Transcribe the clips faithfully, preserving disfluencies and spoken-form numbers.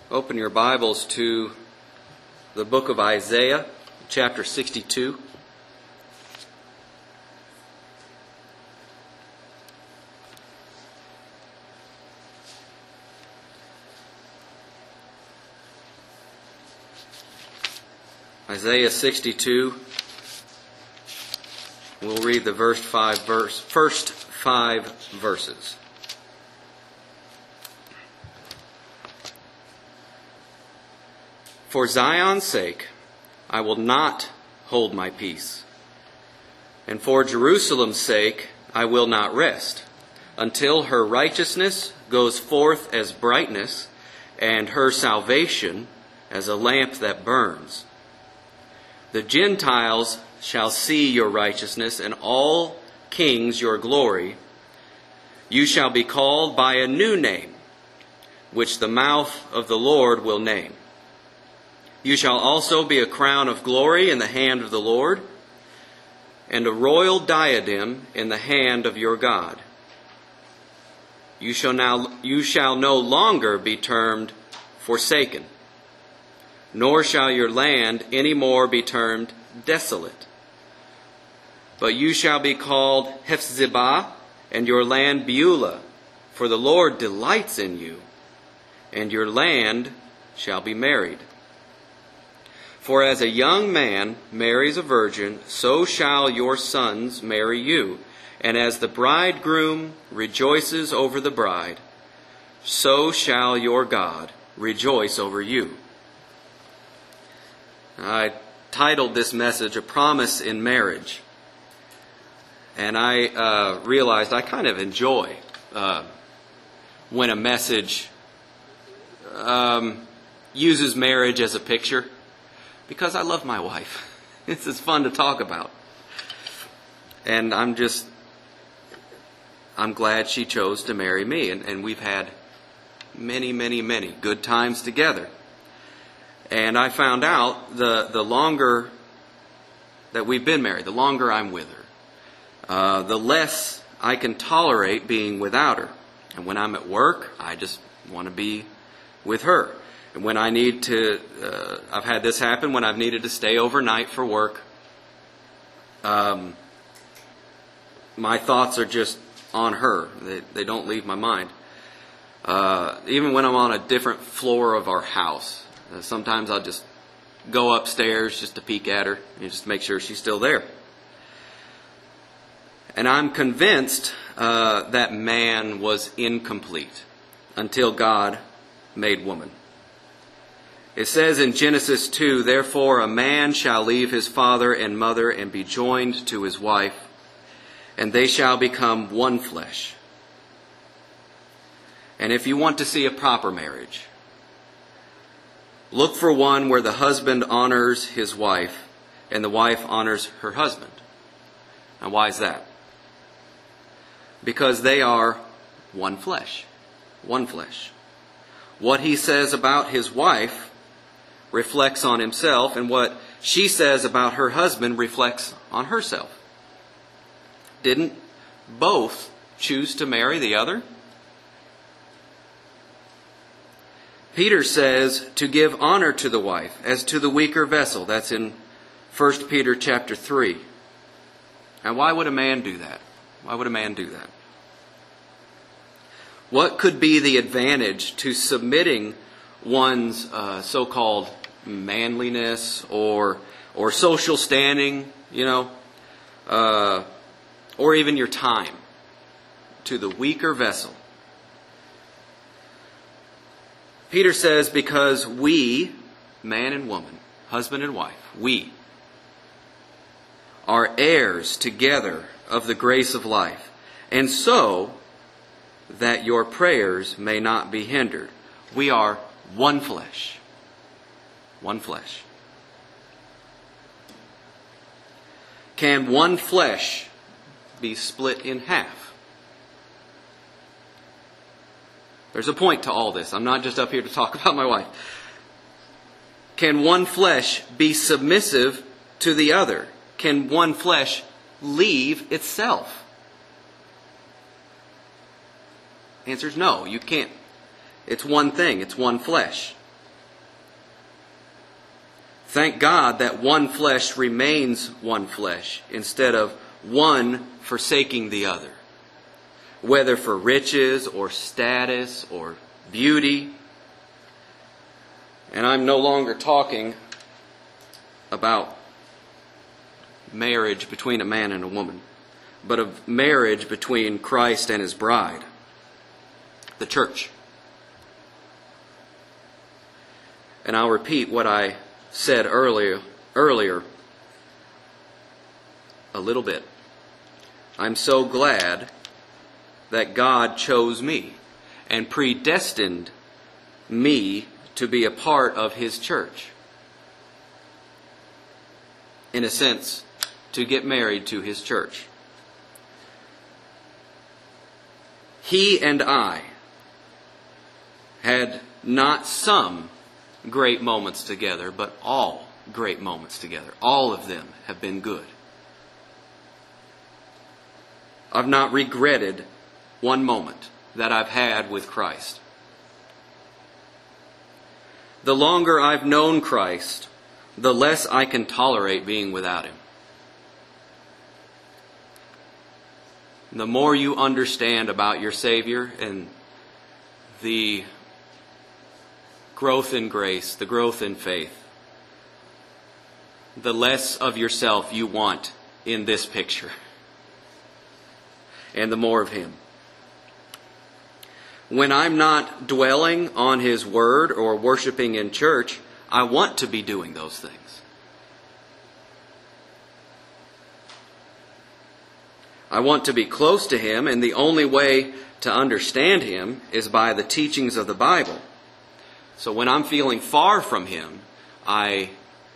Open your Bibles to the book of Isaiah, chapter sixty-two. Isaiah sixty-two. We'll read the verse five verse first five verses. For Zion's sake, I will not hold my peace, and for Jerusalem's sake, I will not rest, until her righteousness goes forth as brightness, and her salvation as a lamp that burns. The Gentiles shall see your righteousness, and all kings your glory. You shall be called by a new name, which the mouth of the Lord will name. You shall also be a crown of glory in the hand of the Lord, and a royal diadem in the hand of your God. You shall now you shall no longer be termed forsaken, nor shall your land any more be termed desolate. But you shall be called Hephzibah, and your land Beulah, for the Lord delights in you, and your land shall be married. For as a young man marries a virgin, so shall your sons marry you. And as the bridegroom rejoices over the bride, so shall your God rejoice over you. I titled this message, A Promise in Marriage. And I uh, realized I kind of enjoy uh, when a message um, uses marriage as a picture. Because I love my wife. This is fun to talk about. And I'm just, I'm glad she chose to marry me. And, and we've had many, many, many good times together. And I found out the, the longer that we've been married, the longer I'm with her, uh, the less I can tolerate being without her. And when I'm at work, I just want to be with her. And when I need to, uh, I've had this happen when I've needed to stay overnight for work. Um, my thoughts are just on her. They, they don't leave my mind. Uh, even when I'm on a different floor of our house, uh, sometimes I'll just go upstairs just to peek at her and just make sure she's still there. And I'm convinced uh, that man was incomplete until God made woman. It says in Genesis two, therefore a man shall leave his father and mother and be joined to his wife, and they shall become one flesh. And if you want to see a proper marriage, look for one where the husband honors his wife and the wife honors her husband. Now why is that? Because they are one flesh. One flesh. What he says about his wife reflects on himself, and what she says about her husband reflects on herself. Didn't both choose to marry the other? Peter says to give honor to the wife as to the weaker vessel. That's in First Peter chapter three. And why would a man do that? Why would a man do that? What could be the advantage to submitting one's uh, so-called manliness or or social standing, you know, uh, or even your time to the weaker vessel? Peter says, because we, man and woman, husband and wife, we are heirs together of the grace of life, and so that your prayers may not be hindered. We are one flesh. One flesh. Can one flesh be split in half? There's a point to all this. I'm not just up here to talk about my wife. Can one flesh be submissive to the other? Can one flesh leave itself? The answer is no, you can't. It's one thing. It's one flesh. Thank God that one flesh remains one flesh instead of one forsaking the other, whether for riches or status or beauty. And I'm no longer talking about marriage between a man and a woman, but of marriage between Christ and his bride, the church. And I'll repeat what I said earlier, earlier a little bit. I'm so glad that God chose me and predestined me to be a part of his church. In a sense, to get married to his church. He and I had not some great moments together, but all great moments together. All of them have been good. I've not regretted one moment that I've had with Christ. The longer I've known Christ, the less I can tolerate being without him. The more you understand about your Savior and the growth in grace, the growth in faith, the less of yourself you want in this picture, and the more of him. When I'm not dwelling on his word or worshiping in church, I want to be doing those things. I want to be close to him, and the only way to understand him is by the teachings of the Bible. So when I'm feeling far from him, I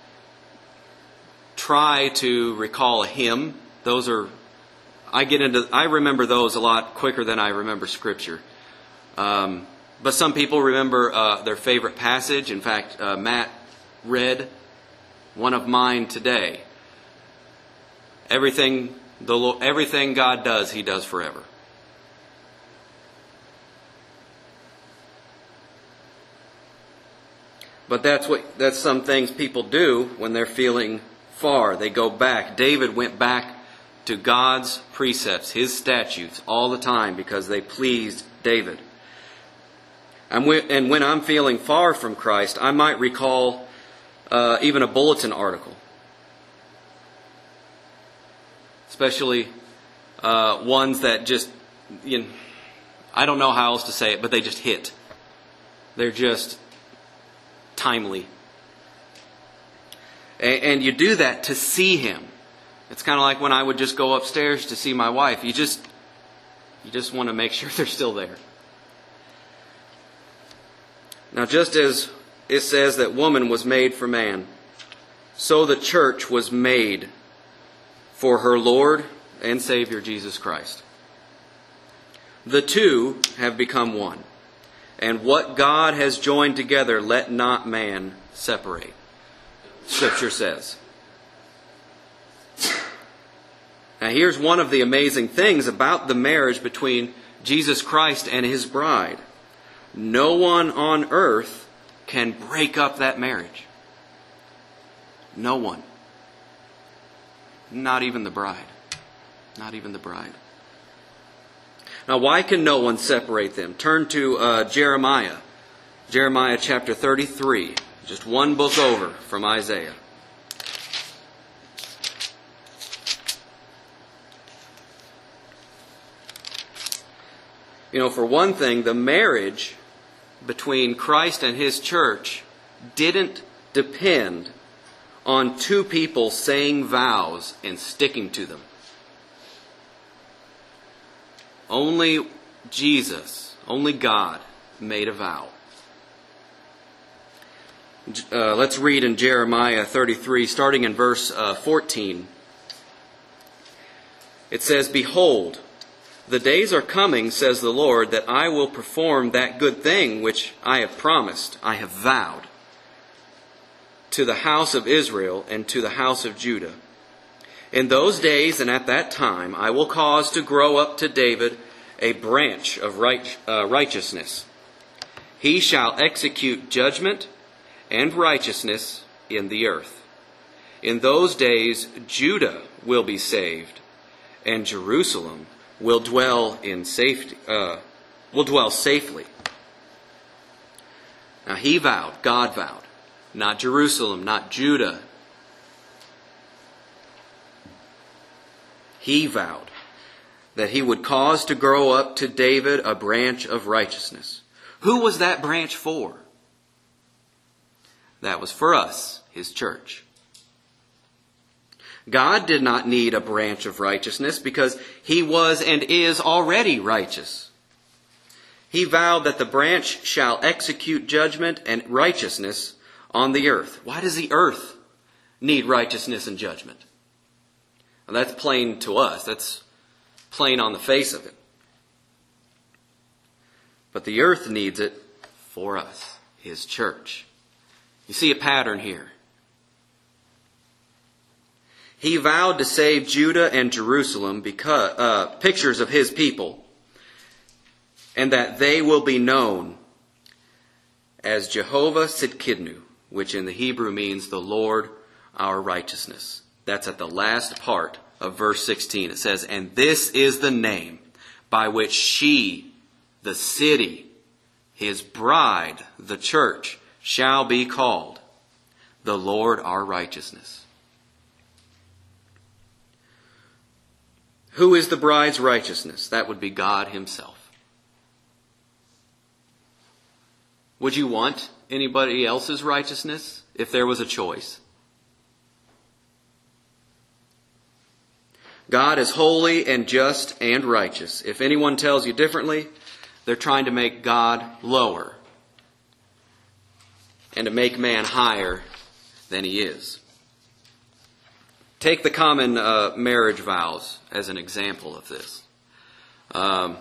try to recall a hymn. Those are, I get into, I remember those a lot quicker than I remember Scripture. Um, but some people remember uh, their favorite passage. In fact, uh, Matt read one of mine today. Everything the everything God does, he does forever. But that's what that's some things people do when they're feeling far. They go back. David went back to God's precepts, his statutes, all the time because they pleased David. And when I'm feeling far from Christ, I might recall uh, even a bulletin article. Especially uh, ones that just, you know, I don't know how else to say it, but they just hit. They're just timely. And, and you do that to see him. It's kind of like when I would just go upstairs to see my wife. You just, you just want to make sure they're still there. Now, just as it says that woman was made for man, so the church was made for her Lord and Savior Jesus Christ. The two have become one. And what God has joined together, let not man separate. Scripture says. Now here's one of the amazing things about the marriage between Jesus Christ and his bride. No one on earth can break up that marriage. No one. Not even the bride. Not even the bride. Now, why can no one separate them? Turn to uh, Jeremiah. Jeremiah chapter thirty-three. Just one book over from Isaiah. You know, for one thing, the marriage between Christ and his church didn't depend on two people saying vows and sticking to them. Only Jesus, only God made a vow. Uh, let's read in Jeremiah thirty-three, starting in verse uh, fourteen. It says, "Behold, the days are coming, says the Lord, that I will perform that good thing which I have promised, I have vowed, to the house of Israel and to the house of Judah. In those days and at that time I will cause to grow up to David a branch of right, uh, righteousness. He shall execute judgment and righteousness in the earth. In those days, Judah will be saved, and Jerusalem will dwell in safety, uh, will dwell safely. Now he vowed, God vowed, not Jerusalem, not Judah. He vowed that he would cause to grow up to David a branch of righteousness. Who was that branch for? That was for us, his church. God did not need a branch of righteousness because he was and is already righteous. He vowed that the branch shall execute judgment and righteousness on the earth. Why does the earth need righteousness and judgment? Well, that's plain to us. That's plain on the face of it. But the earth needs it for us, his church. You see a pattern here. He vowed to save Judah and Jerusalem, because uh, pictures of his people, and that they will be known as Jehovah Sidkidnu, which in the Hebrew means the Lord our righteousness. That's at the last part of verse sixteen. It says, and this is the name by which she, the city, his bride, the church, shall be called, the Lord our righteousness. Who is the bride's righteousness? That would be God himself. Would you want anybody else's righteousness if there was a choice? God is holy and just and righteous. If anyone tells you differently, they're trying to make God lower and to make man higher than he is. Take the common uh, marriage vows as an example of this. Um,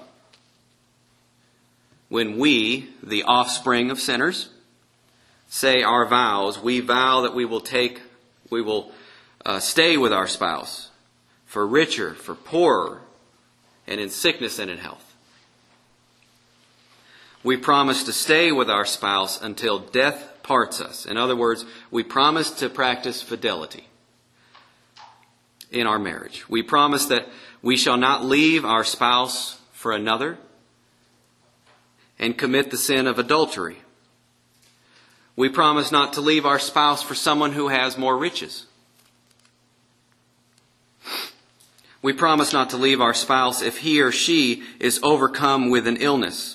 when we, the offspring of sinners, say our vows, we vow that we will take, we will uh, stay with our spouse for richer, for poorer, and in sickness and in health. We promise to stay with our spouse until death parts us. In other words, we promise to practice fidelity in our marriage. We promise that we shall not leave our spouse for another and commit the sin of adultery. We promise not to leave our spouse for someone who has more riches. We promise not to leave our spouse if he or she is overcome with an illness.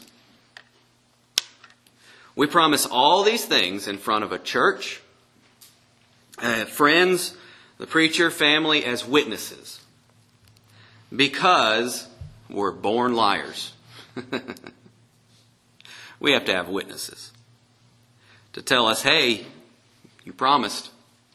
We promise all these things in front of a church, uh, friends, the preacher, family, as witnesses, because we're born liars. We have to have witnesses to tell us, hey, you promised.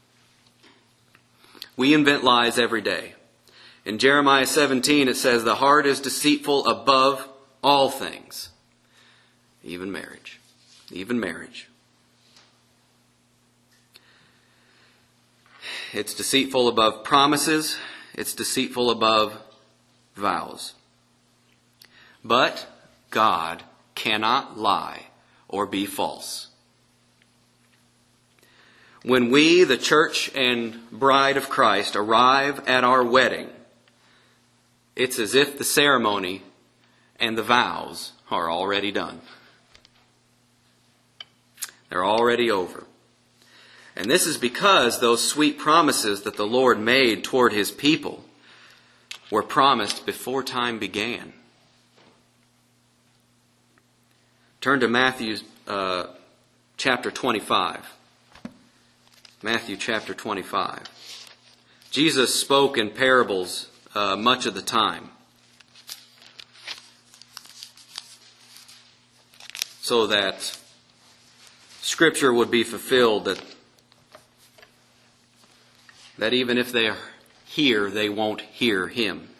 We invent lies every day. In Jeremiah seventeen, it says, the heart is deceitful above all things, even marriage, even marriage. It's deceitful above promises. It's deceitful above vows. But God cannot lie or be false. When we, the church and bride of Christ, arrive at our wedding, it's as if the ceremony and the vows are already done. They're already over. And this is because those sweet promises that the Lord made toward his people were promised before time began. Turn to Matthew uh, chapter twenty-five. Matthew chapter twenty-five. Jesus spoke in parables uh, much of the time, so that Scripture would be fulfilled, that that even if they hear, they won't hear him.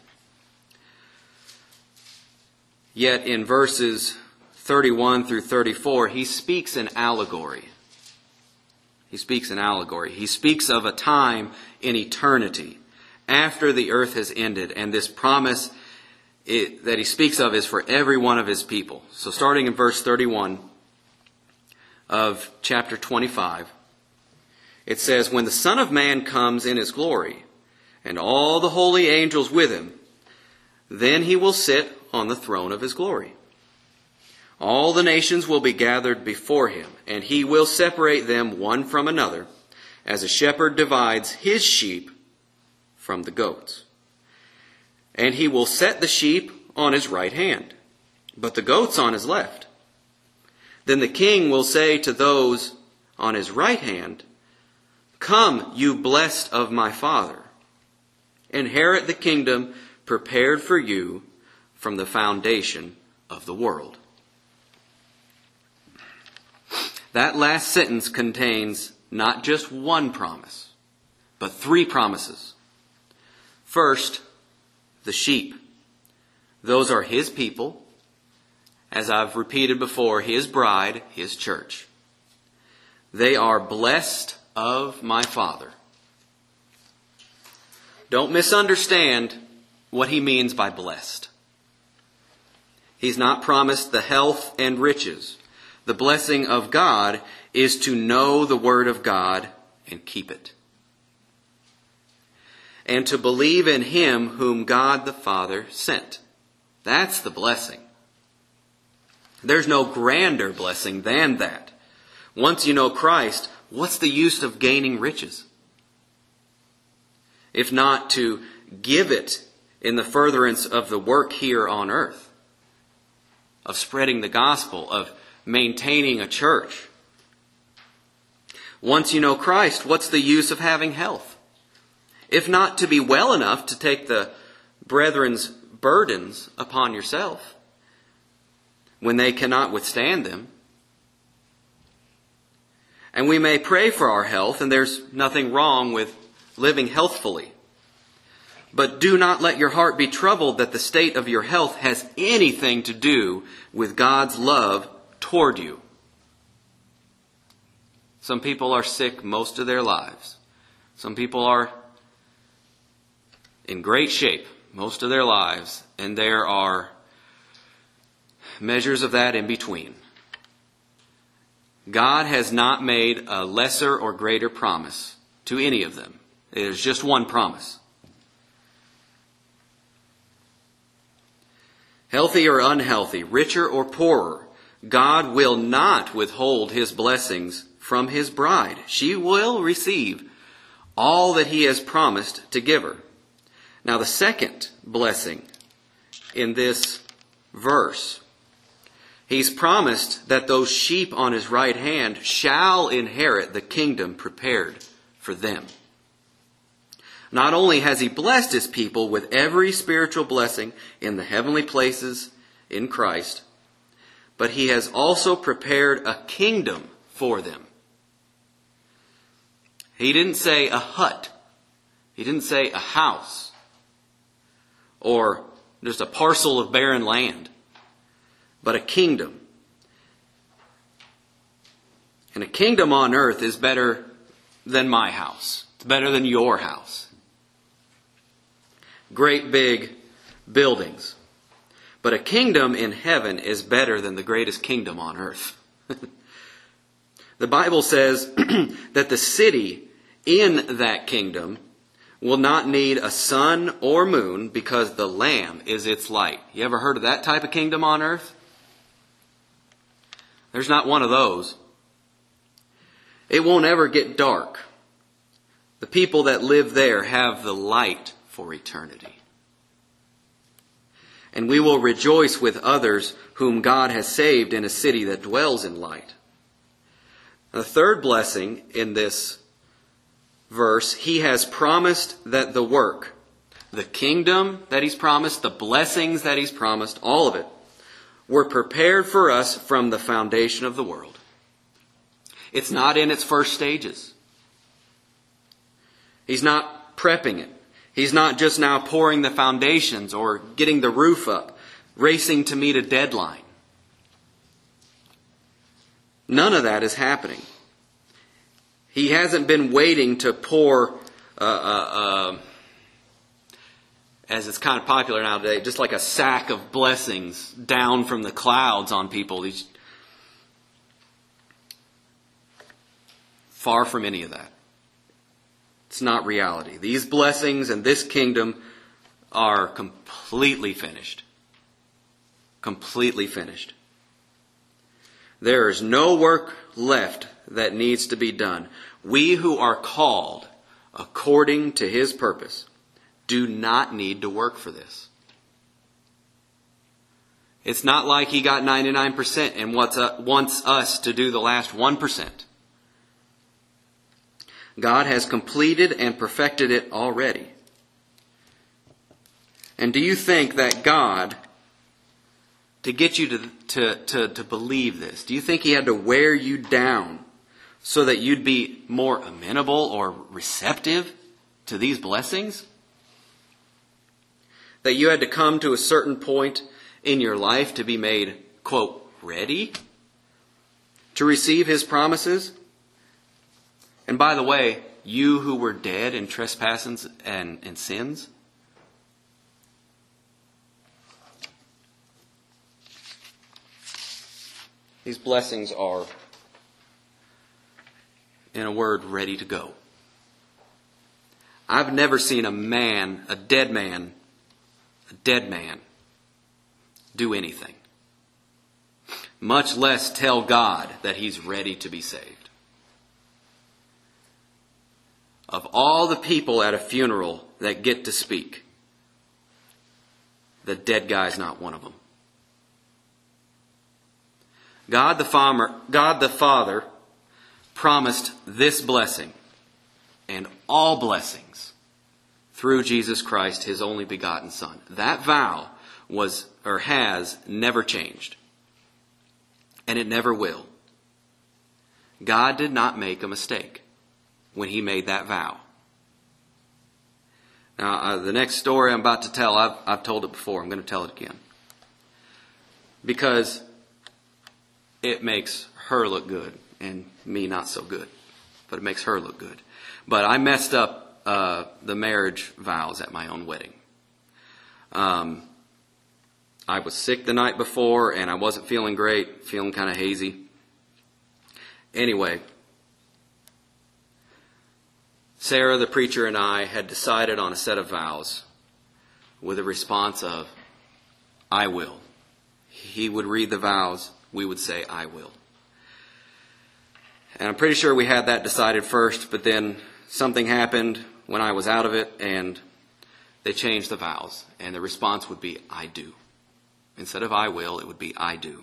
Yet in verses thirty-one through thirty-four, he speaks in allegory. He speaks in allegory. He speaks of a time in eternity after the earth has ended, and this promise it, that he speaks of is for every one of his people. So starting in verse thirty-one of chapter twenty-five, It says, when the Son of Man comes in his glory, and all the holy angels with him, then he will sit on the throne of his glory. All the nations will be gathered before him, and he will separate them one from another, as a shepherd divides his sheep from the goats. And he will set the sheep on his right hand, but the goats on his left. Then the king will say to those on his right hand, come, you blessed of my Father, inherit the kingdom prepared for you from the foundation of the world. That last sentence contains not just one promise, but three promises. First, the sheep. Those are his people, as I've repeated before, his bride, his church. They are blessed of my Father. Don't misunderstand what he means by blessed. He's not promised the health and riches. The blessing of God is to know the Word of God and keep it, and to believe in him whom God the Father sent. That's the blessing. There's no grander blessing than that. Once you know Christ, what's the use of gaining riches? If not to give it in the furtherance of the work here on earth, of spreading the gospel, of maintaining a church. Once you know Christ, what's the use of having health? If not to be well enough to take the brethren's burdens upon yourself when they cannot withstand them. And we may pray for our health, and there's nothing wrong with living healthfully. But do not let your heart be troubled that the state of your health has anything to do with God's love toward you. Some people are sick most of their lives. Some people are in great shape most of their lives, and there are measures of that in between. God has not made a lesser or greater promise to any of them. It is just one promise. Healthy or unhealthy, richer or poorer, God will not withhold his blessings from his bride. She will receive all that he has promised to give her. Now, the second blessing in this verse, he's promised that those sheep on his right hand shall inherit the kingdom prepared for them. Not only has he blessed his people with every spiritual blessing in the heavenly places in Christ, but he has also prepared a kingdom for them. He didn't say a hut. He didn't say a house or just a parcel of barren land, but a kingdom. And a kingdom on earth is better than my house. It's better than your house. Great big buildings. But a kingdom in heaven is better than the greatest kingdom on earth. The Bible says that the city in that kingdom will not need a sun or moon because the Lamb is its light. You ever heard of that type of kingdom on earth? There's not one of those. It won't ever get dark. The people that live there have the light for eternity. And we will rejoice with others whom God has saved in a city that dwells in light. The third blessing in this verse, he has promised that the work, the kingdom that he's promised, the blessings that he's promised, all of it, were prepared for us from the foundation of the world. It's not in its first stages. He's not prepping it. He's not just now pouring the foundations or getting the roof up, racing to meet a deadline. None of that is happening. He hasn't been waiting to pour, uh, uh, uh, as it's kind of popular nowadays, just like a sack of blessings down from the clouds on people. He's far from any of that. It's not reality. These blessings and this kingdom are completely finished. Completely finished. There is no work left that needs to be done. We who are called according to His purpose do not need to work for this. It's not like He got ninety-nine percent and wants us to do the last one percent. God has completed and perfected it already. And do you think that God, to get you to, to, to, to believe this, do you think He had to wear you down so that you'd be more amenable or receptive to these blessings? That you had to come to a certain point in your life to be made, quote, ready to receive His promises? And by the way, you who were dead in trespasses and, and sins, these blessings are, in a word, ready to go. I've never seen a man, a dead man, a dead man, do anything, much less tell God that he's ready to be saved. Of all the people at a funeral that get to speak, the dead guy's not one of them. God the Father, God the Father promised this blessing and all blessings through Jesus Christ, His only begotten Son. That vow was or has never changed. And it never will. God did not make a mistake when He made that vow. Now, uh, the next story I'm about to tell, I've, I've told it before. I'm going to tell it again. Because it makes her look good and me not so good. But it makes her look good. But I messed up uh, the marriage vows at my own wedding. Um, I was sick the night before and I wasn't feeling great, feeling kind of hazy. Anyway, Sarah, the preacher, and I had decided on a set of vows with a response of, I will. He would read the vows. We would say, I will. And I'm pretty sure we had that decided first, but then something happened when I was out of it, and they changed the vows. And the response would be, I do. Instead of I will, it would be I do.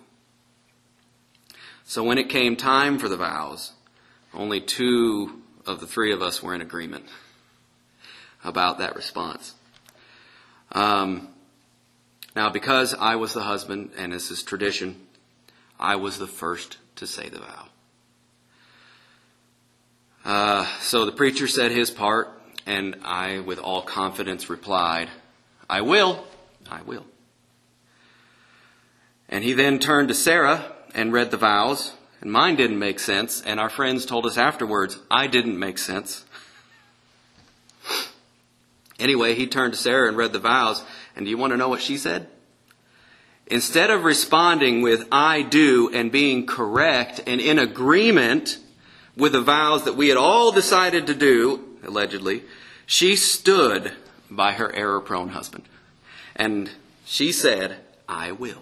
So when it came time for the vows, only two of the three of us were in agreement about that response. Um, now, because I was the husband, and this is tradition, I was the first to say the vow. Uh, so the preacher said his part, and I, with all confidence, replied, I will, I will. And he then turned to Sarah and read the vows, and mine didn't make sense, and our friends told us afterwards, I didn't make sense. Anyway, he turned to Sarah and read the vows, and do you want to know what she said? Instead of responding with I do and being correct and in agreement with the vows that we had all decided to do, allegedly, she stood by her error-prone husband. And she said, I will.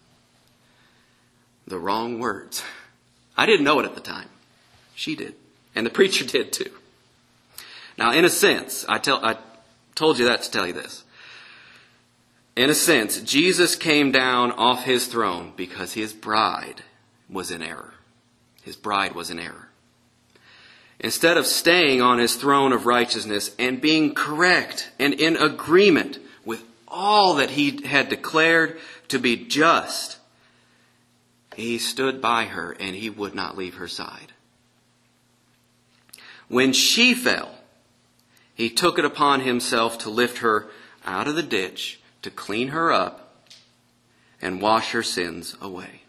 The wrong words. I didn't know it at the time. She did. And the preacher did too. Now, in a sense, I tell I told you that to tell you this. In a sense, Jesus came down off His throne because His bride was in error. His bride was in error. Instead of staying on His throne of righteousness and being correct and in agreement with all that He had declared to be just, He stood by her and He would not leave her side. When she fell, He took it upon Himself to lift her out of the ditch, to clean her up and wash her sins away.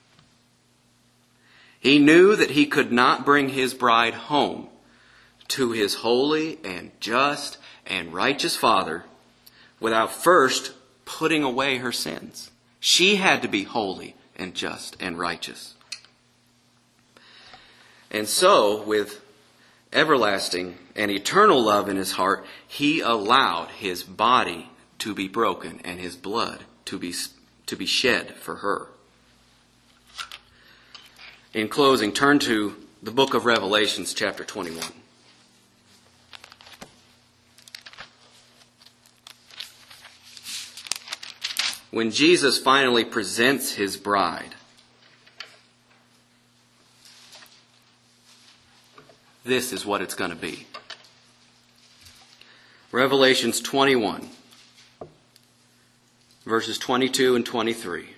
He knew that He could not bring His bride home to His holy and just and righteous Father without first putting away her sins. She had to be holy and just and righteous. And so, with everlasting and eternal love in his heart, he allowed his body to be broken and his blood to be, to be shed for her. In closing, turn to the book of Revelations, chapter twenty-one. When Jesus finally presents his bride, this is what it's going to be. Revelations twenty-one, verses twenty-two and twenty-three.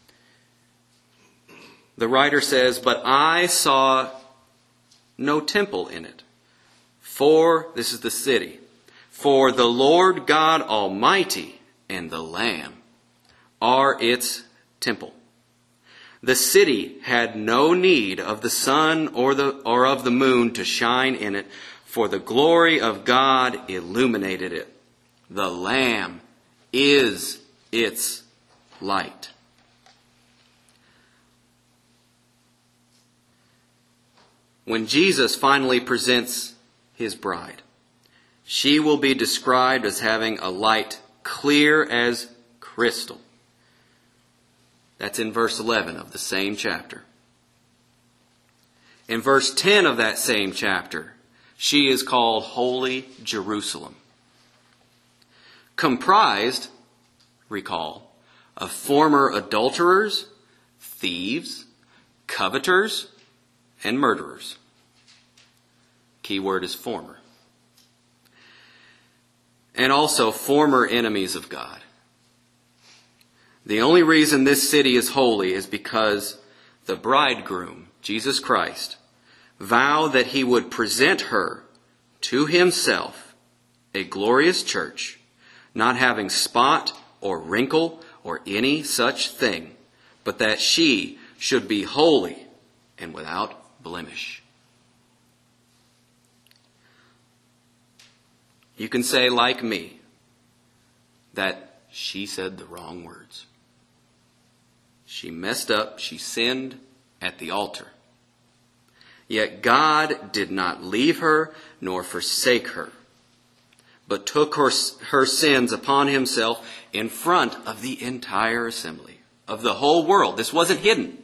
The writer says, "But I saw no temple in it, for," this is the city, "for the Lord God Almighty and the Lamb are its temple. The city had no need of the sun or the or of the moon to shine in it, for the glory of God illuminated it. The Lamb is its light." When Jesus finally presents his bride, she will be described as having a light clear as crystal. That's in verse eleven of the same chapter. In verse ten of that same chapter, she is called Holy Jerusalem, comprised, recall, of former adulterers, thieves, coveters, and murderers. Key word is former. And also former enemies of God. The only reason this city is holy is because the bridegroom, Jesus Christ, vowed that he would present her to himself, a glorious church, not having spot or wrinkle or any such thing, but that she should be holy and without blemish. You can say, like me, that she said the wrong words. She messed up, she sinned at the altar. Yet God did not leave her nor forsake her, but took her, her sins upon himself in front of the entire assembly, of the whole world. This wasn't hidden.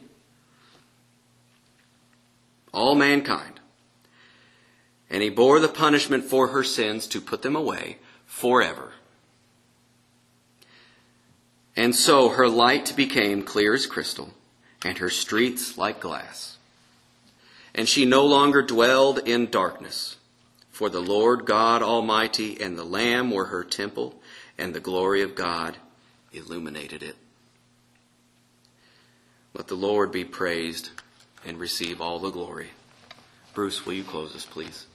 All mankind. And he bore the punishment for her sins to put them away forever. And so her light became clear as crystal, and her streets like glass. And she no longer dwelled in darkness, for the Lord God Almighty and the Lamb were her temple, and the glory of God illuminated it. Let the Lord be praised and receive all the glory. Bruce, will you close us, please?